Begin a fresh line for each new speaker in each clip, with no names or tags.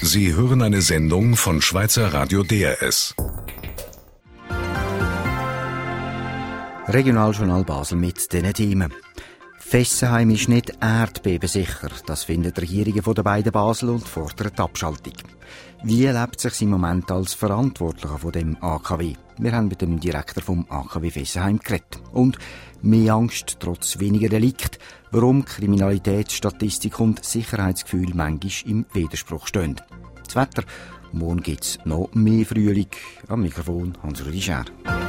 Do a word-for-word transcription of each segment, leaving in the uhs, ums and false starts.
Sie hören eine Sendung von Schweizer Radio D R S.
Regionaljournal Basel mit diesen Themen. Fessenheim ist nicht erdbebensicher. Das finden die Regierungen der beiden Basel und fordern die Abschaltung. Wie lebt es sich im Moment als Verantwortlicher von dem A K W? Wir haben mit dem Direktor vom A K W Fessenheim geredet. Und mehr Angst trotz weniger Delikt. Warum Kriminalitätsstatistik und Sicherheitsgefühl manchmal im Widerspruch stehen. Das Wetter. Morgen gibt es noch mehr Frühling. Am Mikrofon Hans-Rudi Schär.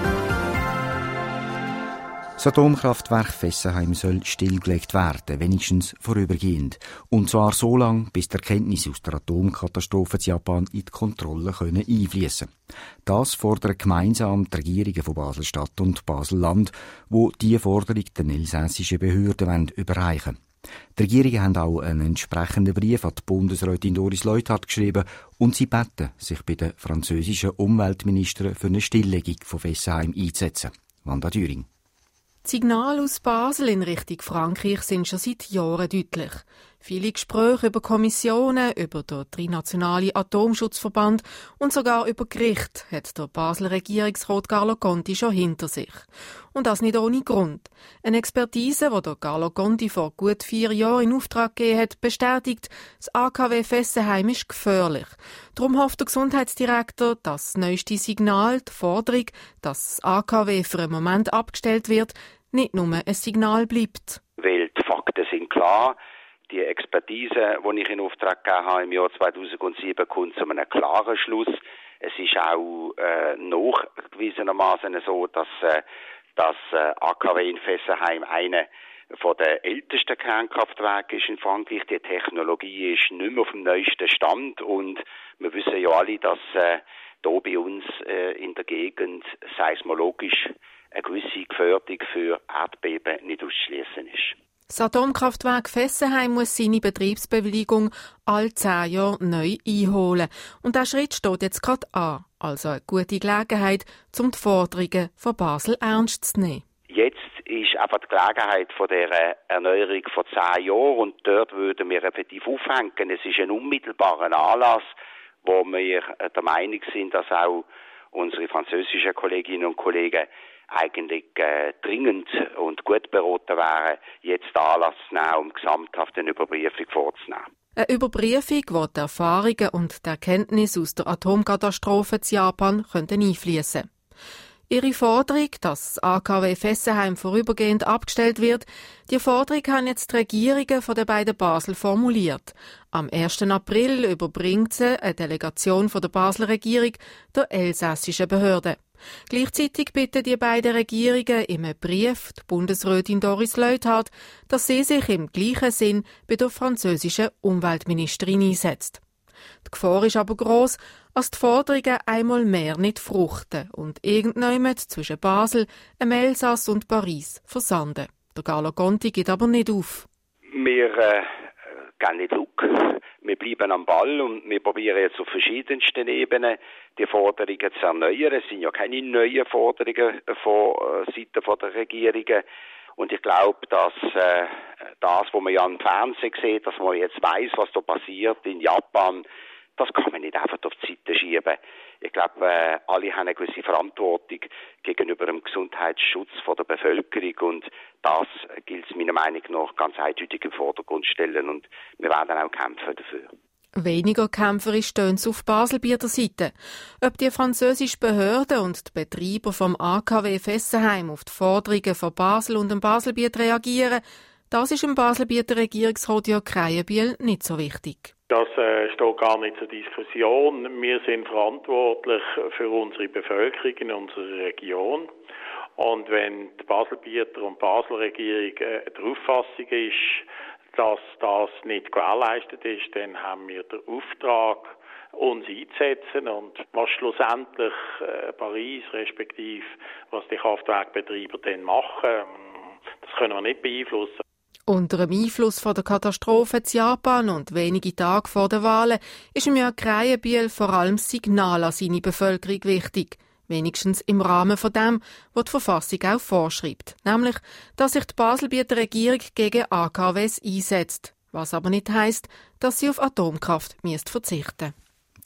Das Atomkraftwerk Fessenheim soll stillgelegt werden, wenigstens vorübergehend. Und zwar so lange, bis die Erkenntnisse aus der Atomkatastrophe in Japan in die Kontrolle können einfließen. Das fordern gemeinsam die Regierungen von Basel-Stadt und Basel-Land, wo diese Forderung den elsässischen Behörden überreichen wollen. Die Regierungen haben auch einen entsprechenden Brief an die Bundesrätin Doris Leuthard geschrieben und sie beten, sich bei den französischen Umweltministern für eine Stilllegung von Fessenheim einzusetzen. Wanda Düring.
Die Signale aus Basel in Richtung Frankreich sind schon seit Jahren deutlich. Viele Gespräche über Kommissionen, über den trinationalen Atomschutzverband und sogar über Gericht hat der Basler Regierungsrat Carlo Conti schon hinter sich. Und das nicht ohne Grund. Eine Expertise, die der Carlo Conti vor gut vier Jahren in Auftrag gegeben hat, bestätigt, das A K W Fessenheim ist gefährlich. Darum hofft der Gesundheitsdirektor, dass das neueste Signal, die Forderung, dass das A K W für einen Moment abgestellt wird, nicht nur ein Signal bleibt.
Weil die Fakten sind klar. Die Expertise, die ich in Auftrag gegeben habe im Jahr zweitausendsieben, kommt zu einem klaren Schluss. Es ist auch äh, nachgewiesenermaßen so, dass äh, das äh, A K W in Fessenheim eine von der ältesten Kernkraftwerke ist in Frankreich. Die Technologie ist nicht mehr auf dem neuesten Stand und wir wissen ja alle, dass äh, hier bei uns äh, in der Gegend seismologisch eine gewisse Gefährdung für Erdbeben nicht auszuschließen ist.
Das Atomkraftwerk Fessenheim muss seine Betriebsbewilligung alle zehn Jahre neu einholen. Und dieser Schritt steht jetzt gerade an. Also eine gute Gelegenheit, um die Forderungen von Basel ernst zu nehmen.
Jetzt ist einfach die Gelegenheit von der Erneuerung von zehn Jahren und dort würden wir effektiv aufhängen. Es ist ein unmittelbarer Anlass, wo wir der Meinung sind, dass auch unsere französischen Kolleginnen und Kollegen eigentlich äh, dringend und gut beraten wären, jetzt Anlass zu nehmen, um gesamthaft eine Überprüfung vorzunehmen.
Eine Überprüfung, wo die Erfahrungen und die Erkenntnisse aus der Atomkatastrophe in Japan einfließen können. Ihre Forderung, dass das A K W Fessenheim vorübergehend abgestellt wird, die Forderung haben jetzt die Regierungen von den beiden Basel formuliert. Am ersten April überbringt sie eine Delegation von der Basler Regierung der elsässischen Behörden. Gleichzeitig bitten die beiden Regierungen im Brief die Bundesrätin Doris Leuthard, dass sie sich im gleichen Sinn bei der französischen Umweltministerin einsetzt. Die Gefahr ist aber gross, dass die Forderungen einmal mehr nicht fruchten und irgendjemand zwischen Basel, dem Elsass und Paris versanden. Der Carlo Conti geht aber nicht auf.
Wir äh, gehen nicht zurück. Wir bleiben am Ball und wir probieren jetzt auf verschiedensten Ebenen die Forderungen zu erneuern. Es sind ja keine neuen Forderungen von äh, Seiten der Regierungen. Und ich glaube, dass äh, das, was man ja im Fernsehen sieht, dass man jetzt weiss, was da passiert in Japan, das kann man nicht einfach auf die Seite schieben. Ich glaube, äh, alle haben eine gewisse Verantwortung gegenüber dem Gesundheitsschutz von der Bevölkerung und das gilt es meiner Meinung nach ganz eindeutig im Vordergrund stellen und wir werden auch kämpfen dafür.
Weniger kämpferisch stehen sie auf Baselbieter Seite. Ob die französischen Behörden und die Betreiber vom A K W Fessenheim auf die Forderungen von Basel und dem Baselbiet reagieren, das ist im Baselbieter Regierungsrat Jörg Kreienbiel nicht so wichtig.
Das äh, steht gar nicht zur Diskussion. Wir sind verantwortlich für unsere Bevölkerung in unserer Region. Und wenn die Baselbieter und die Basler Regierung äh, der Auffassung ist, dass das nicht gewährleistet ist, dann haben wir den Auftrag, uns einzusetzen. Und was schlussendlich äh, Paris respektive was die Kraftwerkbetreiber dann machen, das können wir nicht beeinflussen.
Unter dem Einfluss von der Katastrophe in Japan und wenige Tage vor den Wahlen ist ihm Jörg Kreienbiel vor allem das Signal an seine Bevölkerung wichtig. Wenigstens im Rahmen von dem, was die Verfassung auch vorschreibt. Nämlich, dass sich die Baselbieter Regierung gegen A K Ws einsetzt. Was aber nicht heisst, dass sie auf Atomkraft verzichten müsste.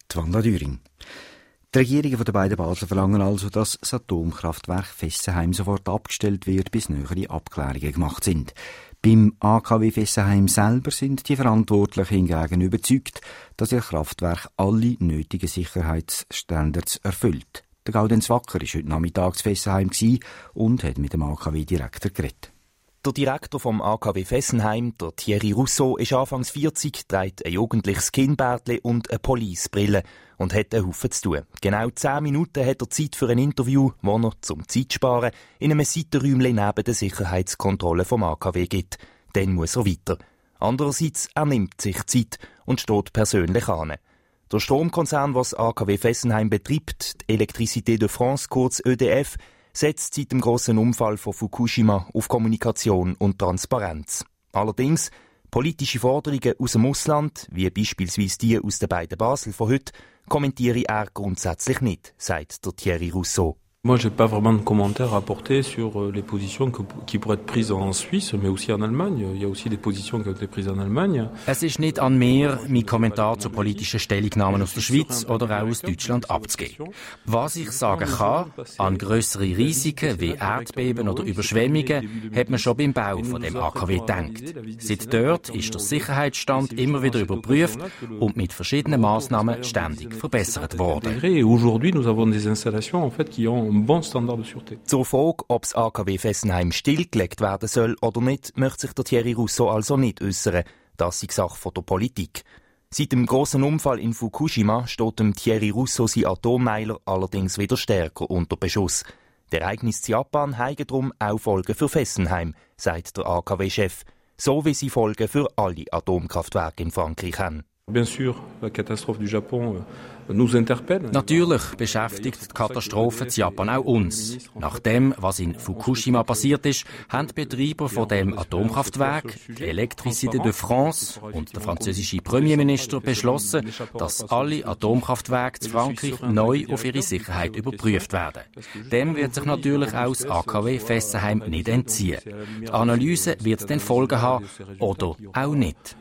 Die Wanda Düring. Die Regierungen der beiden Basel verlangen also, dass das Atomkraftwerk Fessenheim sofort abgestellt wird, bis nähere Abklärungen gemacht sind. Beim A K W Fessenheim selber sind die Verantwortlichen hingegen überzeugt, dass ihr Kraftwerk alle nötigen Sicherheitsstandards erfüllt. Der Gaudenz Wacker war heute Nachmittag zu Fessenheim und hat mit dem A K W-Direktor geredet.
Der Direktor vom A K W Fessenheim, der Thierry Rousseau, ist anfangs vierzig, trägt ein jugendliches Kinnbärtchen und eine Policebrille und hat einen Haufen zu tun. Genau zehn Minuten hat er Zeit für ein Interview, das er, zum Zeitsparen, in einem Seitenräumchen neben der Sicherheitskontrolle vom A K W gibt. Dann muss er weiter. Andererseits, er nimmt sich Zeit und steht persönlich an. Der Stromkonzern, was A K W Fessenheim betreibt, die Électricité de France, kurz Ö D F, setzt seit dem grossen Unfall von Fukushima auf Kommunikation und Transparenz. Allerdings, politische Forderungen aus dem Ausland, wie beispielsweise die aus den beiden Basel von heute, kommentiere er grundsätzlich nicht, sagt der Thierry Rousseau.
Moi, j'ai pas vraiment de commentaires à apporter sur les positions que, qui pourraient être prises en Suisse, mais aussi en Allemagne. Il y a aussi des positions qui ont été prises en Allemagne.
Es ist nicht an mir, mein Kommentar zu politischen Stellungnahmen aus der Schweiz oder auch aus Deutschland abzugeben. Was ich sagen kann, an grössere Risiken wie Erdbeben oder Überschwemmungen hat man schon beim Bau von dem A K W gedacht. Seit dort ist der Sicherheitsstand immer wieder überprüft und mit verschiedenen Massnahmen ständig verbessert worden.
Aujourd'hui, nous avons des installations en fait qui ont bon Standard de Sûreté.
Zur Frage, ob das A K W Fessenheim stillgelegt werden soll oder nicht, möchte sich der Thierry Rousseau also nicht äußern. Das ist Sache von der Politik. Seit dem grossen Unfall in Fukushima steht dem Thierry Rousseau sein Atommeiler allerdings wieder stärker unter Beschuss. Die Ereignisse in Japan haben darum auch Folgen für Fessenheim, sagt der A K W-Chef, so wie sie Folgen für alle Atomkraftwerke in Frankreich haben.
Bien sûr, la catastrophe du Japon nous interpelle.
Natürlich beschäftigt die Katastrophe in Japan auch uns. Nach dem, was in Fukushima passiert ist, haben die Betreiber von dem Atomkraftwerk, die Électricité de France und der französische Premierminister beschlossen, dass alle Atomkraftwerke in Frankreich neu auf ihre Sicherheit überprüft werden. Dem wird sich natürlich auch das A K W Fessenheim nicht entziehen. Die Analyse wird dann Folgen haben oder auch nicht.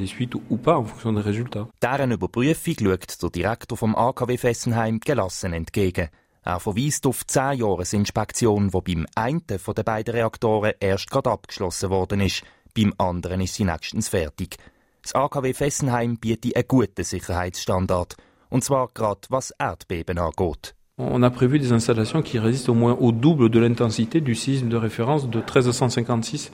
Deren Überprüfung schaut der Direktor vom A K W Fessenheim gelassen entgegen. Er verweist auf die zehn-Jahres-Inspektion, die beim einen der beiden Reaktoren erst gerade abgeschlossen worden ist. Beim anderen ist sie nächstens fertig. Das A K W Fessenheim bietet einen guten Sicherheitsstandard. Und zwar gerade was Erdbeben angeht.
On a prévu des installations qui résistent au moins au double de l'intensité du séisme de référence de treize cinquante-six.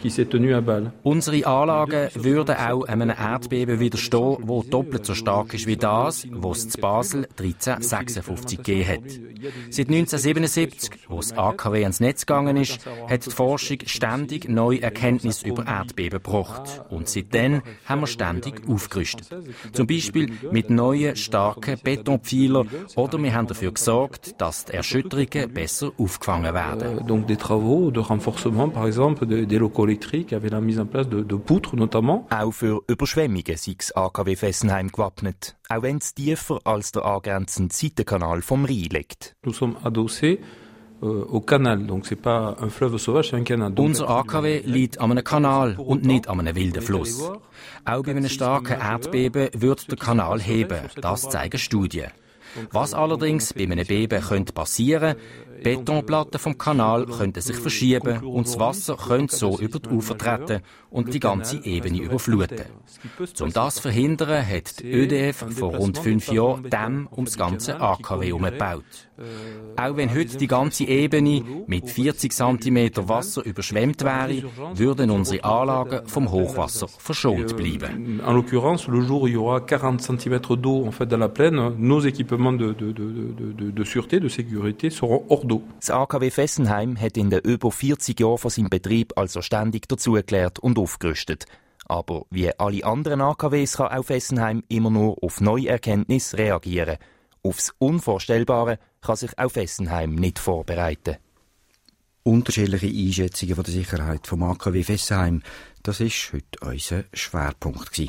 Unsere Anlagen würden auch einem Erdbeben widerstehen, das doppelt so stark ist wie das, was es in Basel dreizehnhundertsechsundfünfzig gegeben hat. Seit neunzehnhundertsiebenundsiebzig, wo das A K W ans Netz gegangen ist, hat die Forschung ständig neue Erkenntnisse über Erdbeben gebracht. Und seitdem haben wir ständig aufgerüstet. Zum Beispiel mit neuen, starken Betonpfeilern oder wir haben dafür gesorgt, dass die Erschütterungen besser aufgefangen werden.
Donc des travaux de renforcement, par exemple, des locaux avec la mise en place de, de poutres notamment.
Auch für Überschwemmungen sei das A K W Fessenheim gewappnet, auch wenn es tiefer als der angrenzende Seitenkanal vom Rhein liegt.
Nous sommes adossés euh, au canal, donc c'est pas un fleuve sauvage, c'est un canal. Donc,
unser A K W liegt an einem Kanal und nicht an einem wilden Fluss. Auch bei einem starken Erdbeben wird der Kanal heben, das zeigen Studien. Was allerdings bei einem Beben könnte passieren, Betonplatten vom Kanal könnten sich verschieben und das Wasser könnte so über die Ufer treten und die ganze Ebene überfluten. Um das zu verhindern, hat die Ö D F vor rund fünf Jahren Dämme um das ganze A K W herumgebaut. Auch wenn heute die ganze Ebene mit vierzig Zentimeter Wasser überschwemmt wäre, würden unsere Anlagen vom Hochwasser verschont bleiben.
En l'occurrence, le jour où il y aura quarante centimètres d'eau en fait dans la plaine, nos équipements de, de, de, de, de, de sûreté, de sécurité seront hors d'eau.
Das A K W Fessenheim hat in den über vierzig Jahren von seinem Betrieb also ständig dazugelernt und aufgerüstet. Aber wie alle anderen A K Ws kann auch Fessenheim immer nur auf neue Erkenntnisse reagieren. Aufs Unvorstellbare kann sich auch Fessenheim nicht vorbereiten.
Unterschiedliche Einschätzungen von der Sicherheit vom A K W Fessenheim, das ist heute unser Schwerpunkt gewesen.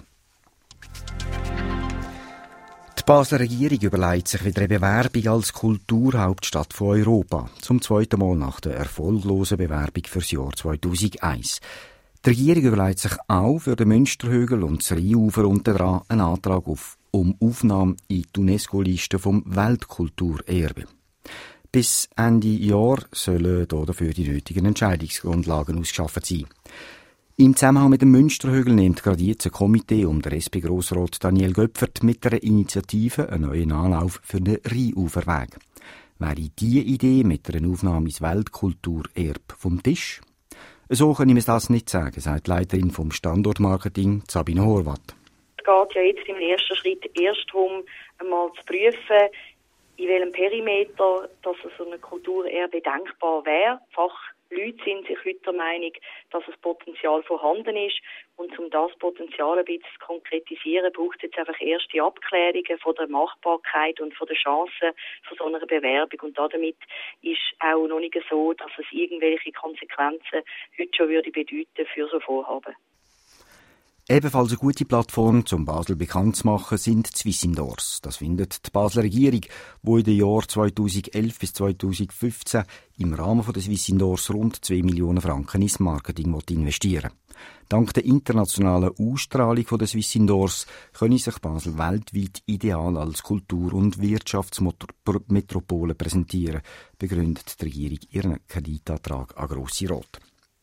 Die Basler Regierung überlegt sich wieder eine Bewerbung als Kulturhauptstadt von Europa, zum zweiten Mal nach der erfolglosen Bewerbung fürs Jahr zweitausendeins. Die Regierung überlegt sich auch für den Münsterhügel und das Rheinufer unten dran einen Antrag auf um Aufnahme in die UNESCO-Liste vom Weltkulturerbe. Bis Ende Jahr sollen dafür die nötigen Entscheidungsgrundlagen ausgeschaffen sein. Im Zusammenhang mit dem Münsterhügel nimmt gerade jetzt ein Komitee um den S P-Grossrat Daniel Göpfert mit einer Initiative einen neuen Anlauf für den Rheinuferweg. Wäre diese Idee mit einer Aufnahme ins Weltkulturerbe vom Tisch? So kann ich mir das nicht sagen, sagt die Leiterin vom Standortmarketing Sabine Horvath.
Es geht ja jetzt im ersten Schritt erst darum, einmal zu prüfen, in welchem Perimeter dass so eine Kulturerbe denkbar wäre. Fachleute sind sich heute der Meinung, dass das Potenzial vorhanden ist. Und um das Potenzial ein bisschen zu konkretisieren, braucht es jetzt einfach erste Abklärungen von der Machbarkeit und von der Chancen von so einer Bewerbung. Und damit ist auch noch nicht so, dass es irgendwelche Konsequenzen heute schon würde bedeuten für so Vorhaben.
Ebenfalls eine gute Plattform, um Basel bekannt zu machen, sind die Swissindoors. Das findet die Basler Regierung, die in den Jahren zweitausendelf bis zweitausendfünfzehn im Rahmen der Swissindoors rund zwei Millionen Franken ins Marketing investieren will. Dank der internationalen Ausstrahlung der Swissindoors können sich Basel weltweit ideal als Kultur- und Wirtschaftsmetropole präsentieren, begründet die Regierung ihren Kreditantrag an Grosse Rat.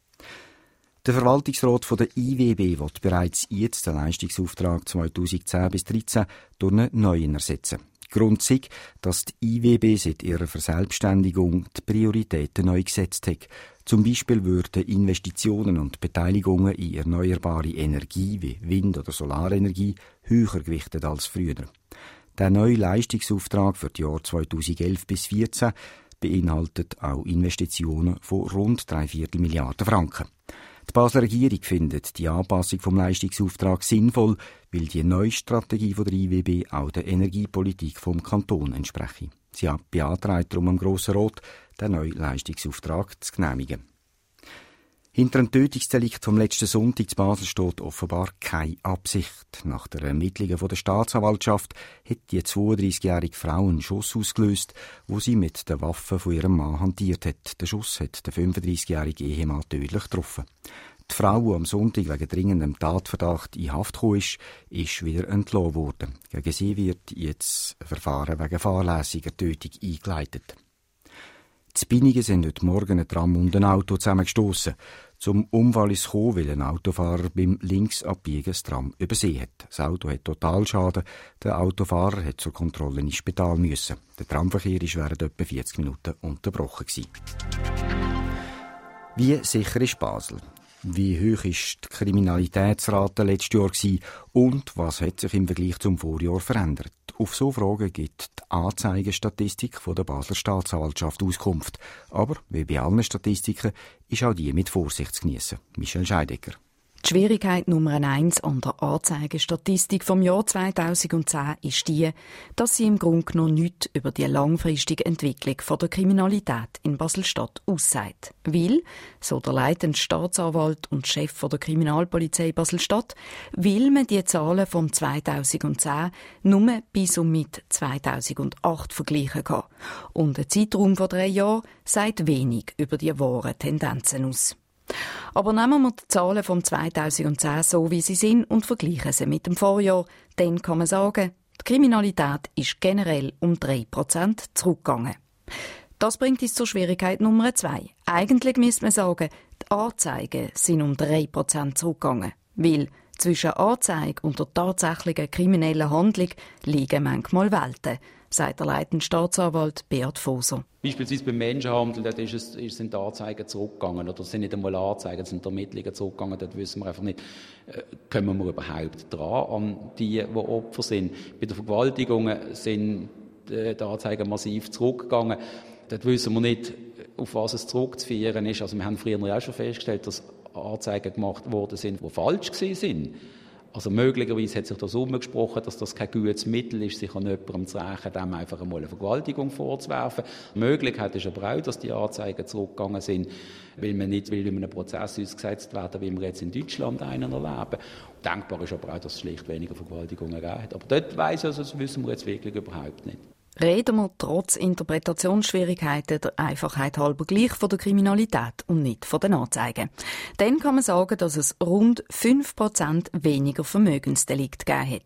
Der Verwaltungsrat von der I W B will bereits jetzt den Leistungsauftrag zweitausendzehn bis dreizehn durch einen neuen ersetzen. Grund ist, dass die I W B seit ihrer Verselbstständigung die Prioritäten neu gesetzt hat. Zum Beispiel würden Investitionen und Beteiligungen in erneuerbare Energie wie Wind- oder Solarenergie höher gewichtet als früher. Der neue Leistungsauftrag für die Jahre zweitausendelf bis zweitausendvierzehn beinhaltet auch Investitionen von rund drei Viertel Milliarden Franken. Die Basler Regierung findet die Anpassung vom Leistungsauftrag sinnvoll, weil die neue Strategie von der I W B auch der Energiepolitik vom Kanton entspreche. Sie beantragt darum am Grossen Rat, den neuen Leistungsauftrag zu genehmigen. Hinter dem Tötungsdelikt vom letzten Sonntag in Basel steht offenbar keine Absicht. Nach den Ermittlungen von der Staatsanwaltschaft hat die zweiunddreißigjährige Frau einen Schuss ausgelöst, wo sie mit der Waffe von ihrem Mann hantiert hat. Der Schuss hat den fünfunddreißigjährigen Ehemann tödlich getroffen. Die Frau, die am Sonntag wegen dringendem Tatverdacht in Haft gekommen ist, ist wieder entlassen worden. Gegen sie wird jetzt ein Verfahren wegen fahrlässiger Tötung eingeleitet. In Binnigen sind heute Morgen ein Tram und ein Auto zusammengestossen. Zum Unfall ist es gekommen, weil ein Autofahrer beim Linksabbiegen das Tram übersehen hat. Das Auto hat Totalschaden. Der Autofahrer hat zur Kontrolle ins Spital müssen. Der Tramverkehr war während etwa vierzig Minuten unterbrochen gewesen. Wie sicher ist Basel? Wie hoch ist die Kriminalitätsrate letztes Jahr gewesen? Und was hat sich im Vergleich zum Vorjahr verändert? Auf so Fragen gibt die Anzeigestatistik von der Basler Staatsanwaltschaft Auskunft. Aber, wie bei allen Statistiken, ist auch die mit Vorsicht zu geniessen. Michel Scheidegger.
Die Schwierigkeit Nummer eins an der Anzeigestatistik vom Jahr zweitausendzehn ist die, dass sie im Grunde genommen nichts über die langfristige Entwicklung von der Kriminalität in Basel-Stadt aussagt. Weil, so der leitende Staatsanwalt und Chef von der Kriminalpolizei Basel-Stadt, will man die Zahlen vom zweitausendzehn nur bis und mit zweitausendacht vergleichen kann. Und ein Zeitraum von drei Jahren sagt wenig über die wahren Tendenzen aus. Aber nehmen wir die Zahlen vom zweitausendzehn so, wie sie sind, und vergleichen sie mit dem Vorjahr. Dann kann man sagen, die Kriminalität ist generell um drei Prozent zurückgegangen. Das bringt uns zur Schwierigkeit Nummer zwei. Eigentlich müsste man sagen, die Anzeigen sind um drei Prozent zurückgegangen. Weil zwischen Anzeige und der tatsächlichen kriminellen Handlung liegen manchmal Welten, sagt der leitende Staatsanwalt Beat Foser.
Beispielsweise beim Menschenhandel, dort ist es, ist, sind die Anzeigen zurückgegangen. Oder es sind nicht einmal Anzeigen, es sind Ermittlungen zurückgegangen. Dort wissen wir einfach nicht, äh, kommen wir überhaupt dran an die, die Opfer sind. Bei den Vergewaltigungen sind äh, die Anzeigen massiv zurückgegangen. Dort wissen wir nicht, auf was es zurückzuführen ist. Also wir haben früher auch schon festgestellt, dass Anzeigen gemacht worden sind, die falsch gewesen sind. Also möglicherweise hat sich das umgesprochen, dass das kein gutes Mittel ist, sich an jemandem zu rächen, dem einfach einmal eine Vergewaltigung vorzuwerfen. Die Möglichkeit ist aber auch, dass die Anzeigen zurückgegangen sind, weil man nicht will in einem Prozess ausgesetzt werden, wie wir jetzt in Deutschland einen erleben. Denkbar ist aber auch, dass es schlicht weniger Vergewaltigungen gegeben hat. Aber dort weiss ich, also, das wissen wir jetzt wirklich überhaupt nicht.
Reden wir trotz Interpretationsschwierigkeiten der Einfachheit halber gleich von der Kriminalität und nicht von den Anzeigen. Dann kann man sagen, dass es rund fünf Prozent weniger Vermögensdelikte gegeben hat.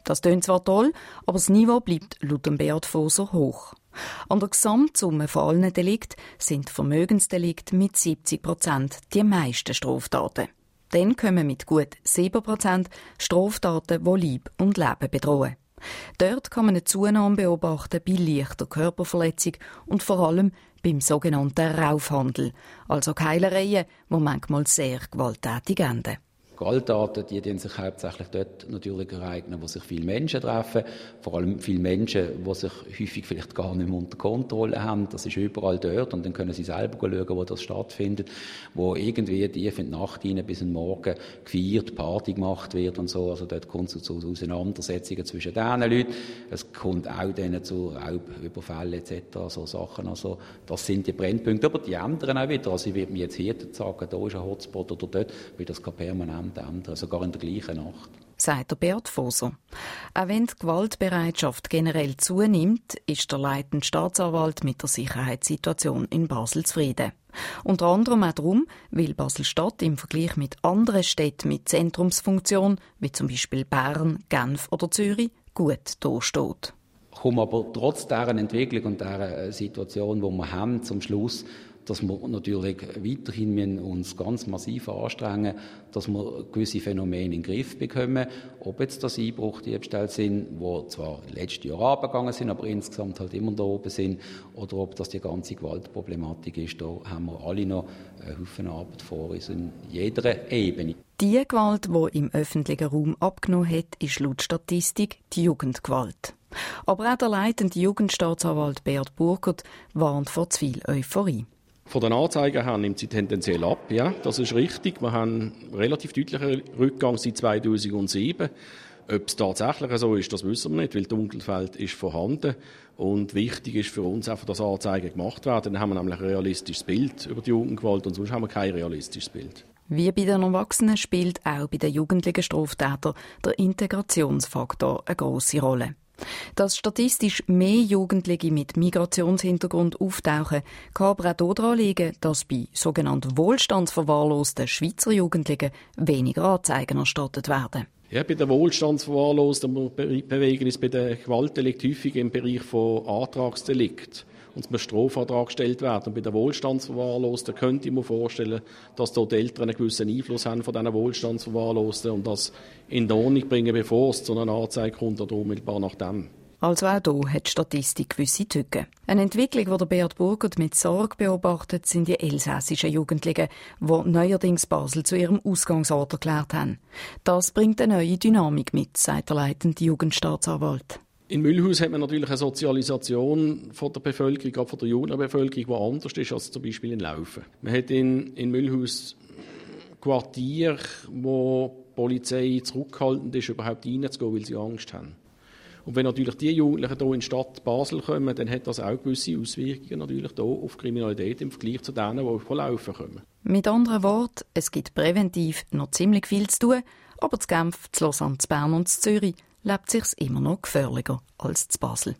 Das tönt zwar toll, aber das Niveau bleibt laut Beat Foser hoch. An der Gesamtsumme von allen Delikten sind Vermögensdelikte mit siebzig Prozent die meisten Straftaten. Dann kommen mit gut sieben Prozent Straftaten, die Leib und Leben bedrohen. Dort kann man eine Zunahme beobachten bei leichter Körperverletzung und vor allem beim sogenannten Raufhandel, also Keilereien, die manchmal sehr gewalttätig enden.
Gewalttaten, die, die sich hauptsächlich dort natürlich ereignen, wo sich viele Menschen treffen, vor allem viele Menschen, die sich häufig vielleicht gar nicht mehr unter Kontrolle haben. Das ist überall dort und dann können sie selber schauen, wo das stattfindet, wo irgendwie tief in die Nacht hinein bis am Morgen gefeiert, Party gemacht wird und so. Also dort kommt es zu Auseinandersetzungen zwischen diesen Leuten. Es kommt auch denen zu Raubüberfällen et cetera, so Sachen. Also das sind die Brennpunkte, aber die ändern auch wieder. Also ich würde mir jetzt hier sagen, da ist ein Hotspot oder dort, weil das kann permanent ändern, sogar in der gleichen Nacht.
Sagt der Beat Foser. Auch wenn die Gewaltbereitschaft generell zunimmt, ist der leitende Staatsanwalt mit der Sicherheitssituation in Basel zufrieden. Unter anderem auch darum, weil Basel-Stadt im Vergleich mit anderen Städten mit Zentrumsfunktion, wie zum Beispiel Bern, Genf oder Zürich, gut dasteht.
Kommen aber trotz dieser Entwicklung und dieser Situation, die wir haben, zum Schluss, dass wir natürlich weiterhin uns ganz massiv anstrengen, dass wir gewisse Phänomene in den Griff bekommen. Ob jetzt das Einbruch, Diebstähle sind, die zwar letztes Jahr runtergegangen sind, aber insgesamt halt immer da oben sind, oder ob das die ganze Gewaltproblematik ist, da haben wir alle noch einen Haufen Arbeit vor uns in jeder Ebene.
Die Gewalt, die im öffentlichen Raum abgenommen hat, ist laut Statistik die Jugendgewalt. Aber auch der leitende Jugendstaatsanwalt Beat Burkert warnt vor zu viel Euphorie.
Von den Anzeigen her nimmt sie tendenziell ab, ja, das ist richtig. Wir haben einen relativ deutlichen Rückgang seit zweitausendsieben. Ob es tatsächlich so ist, das wissen wir nicht, weil das Dunkelfeld ist vorhanden. Und wichtig ist für uns einfach, dass Anzeigen gemacht werden. Dann haben wir nämlich ein realistisches Bild über die Jugendgewalt und sonst haben wir kein realistisches Bild.
Wie bei den Erwachsenen spielt auch bei den jugendlichen Straftätern der Integrationsfaktor eine grosse Rolle. Dass statistisch mehr Jugendliche mit Migrationshintergrund auftauchen, kann aber auch daran liegen, dass bei sogenannten wohlstandsverwahrlosten Schweizer Jugendlichen weniger Anzeigen erstattet werden.
Ja, bei den Wohlstandsverwahrlosten wir bewegen uns bei den Gewaltdelikten häufig im Bereich von Antragsdelikt. Und es muss Strafantrag gestellt werden. Und bei den Wohlstandsverwahrlosten könnte ich mir vorstellen, dass dort die Eltern einen gewissen Einfluss haben von diesen Wohlstandsverwahrlosten und das in die Ordnung bringen, bevor es zu einer Anzeige kommt oder unmittelbar nach dem.
Also auch hier hat die Statistik gewisse Tücken. Eine Entwicklung, die der Beat Burkert mit Sorge beobachtet, sind die elsässischen Jugendlichen, die neuerdings Basel zu ihrem Ausgangsort erklärt haben. Das bringt eine neue Dynamik mit, sagt der leitende Jugendstaatsanwalt.
In Mühlhaus hat man natürlich eine Sozialisation von der Bevölkerung, auch von der jungen Bevölkerung, die anders ist als zum Beispiel in Laufen. Man hat in, in Mühlhaus Quartiere, wo die Polizei zurückhaltend ist, überhaupt reinzugehen, weil sie Angst haben. Und wenn natürlich die Jugendlichen hier in die Stadt Basel kommen, dann hat das auch gewisse Auswirkungen natürlich hier auf Kriminalität im Vergleich zu denen, die von Laufen kommen.
Mit anderen Worten, es gibt präventiv noch ziemlich viel zu tun, aber zu Genf, zu Lausanne, zu Bern und zu Zürich lebt sich's immer noch gefährlicher als zu Basel.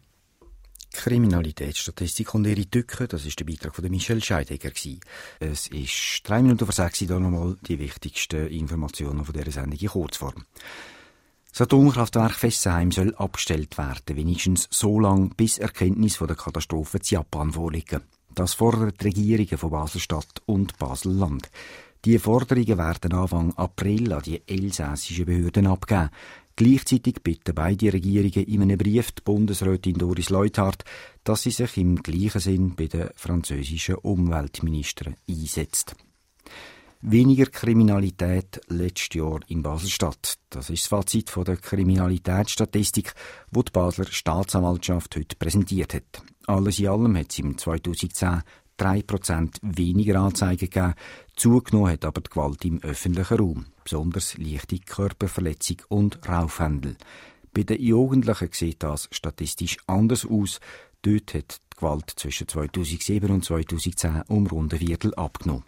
Kriminalitätsstatistik und ihre Tücken, das war der Beitrag von Michel Scheidegger. Es ist drei Minuten vor sechs, hier nochmal die wichtigsten Informationen von dieser Sendung in Kurzform. Das Atomkraftwerk Fessenheim soll abgestellt werden, wenigstens so lange, bis Erkenntnis von der Katastrophe in Japan vorliegen. Das fordern die Regierungen von Basel-Stadt und Basel-Land. Die Forderungen werden Anfang April an die elsässischen Behörden abgegeben. Gleichzeitig bitten beide Regierungen in einem Brief die Bundesrätin Doris Leuthard, dass sie sich im gleichen Sinn bei den französischen Umweltministern einsetzt. Weniger Kriminalität letztes Jahr in Basel-Stadt. Das ist das Fazit von der Kriminalitätsstatistik, die die Basler Staatsanwaltschaft heute präsentiert hat. Alles in allem hat es im zweitausendzehn drei Prozent weniger Anzeigen gegeben. Zugenommen hat aber die Gewalt im öffentlichen Raum, besonders leichte Körperverletzung und Raufhandel. Bei den Jugendlichen sieht das statistisch anders aus. Dort hat die Gewalt zwischen zweitausendsieben und zweitausendzehn um rund ein Viertel abgenommen.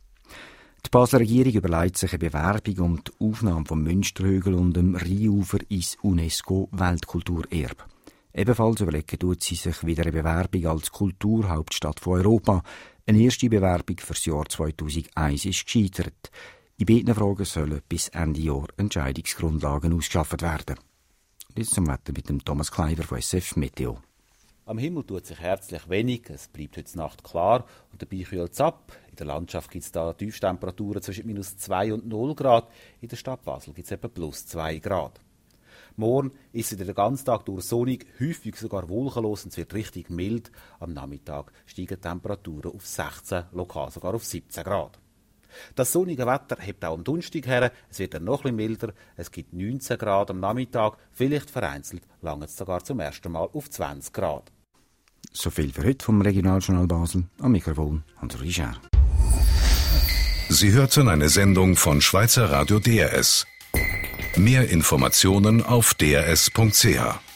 Die Basler Regierung überlegt sich eine Bewerbung um die Aufnahme vom Münsterhügel und dem Rheinufer ins UNESCO-Weltkulturerbe. Ebenfalls überlegen tut sie sich wieder eine Bewerbung als Kulturhauptstadt von Europa. Eine erste Bewerbung für das Jahr zweitausendeins ist gescheitert. In beiden Fragen sollen bis Ende Jahr Entscheidungsgrundlagen ausgeschafft werden. Jetzt zum Wetter mit dem Thomas Kleiber von S F Meteo.
Am Himmel tut sich herzlich wenig, es bleibt heute Nacht klar und dabei kühlt es ab. In der Landschaft gibt es da Tiefstemperaturen zwischen minus zwei und null Grad. In der Stadt Basel gibt es etwa plus zwei Grad. Morgen ist es wieder den ganzen Tag durch sonnig, häufig sogar wolkenlos und es wird richtig mild. Am Nachmittag steigen die Temperaturen auf sechzehn, lokal sogar auf siebzehn Grad. Das sonnige Wetter hebt auch am Donnerstag her. Es wird dann noch ein bisschen milder. Es gibt neunzehn Grad am Nachmittag. Vielleicht vereinzelt langt es sogar zum ersten Mal auf zwanzig Grad.
So viel für heute vom Regionaljournal Basel. Am Mikrofon Hans Richer.
Sie hörten eine Sendung von Schweizer Radio D R S. Mehr Informationen auf d r s punkt c h.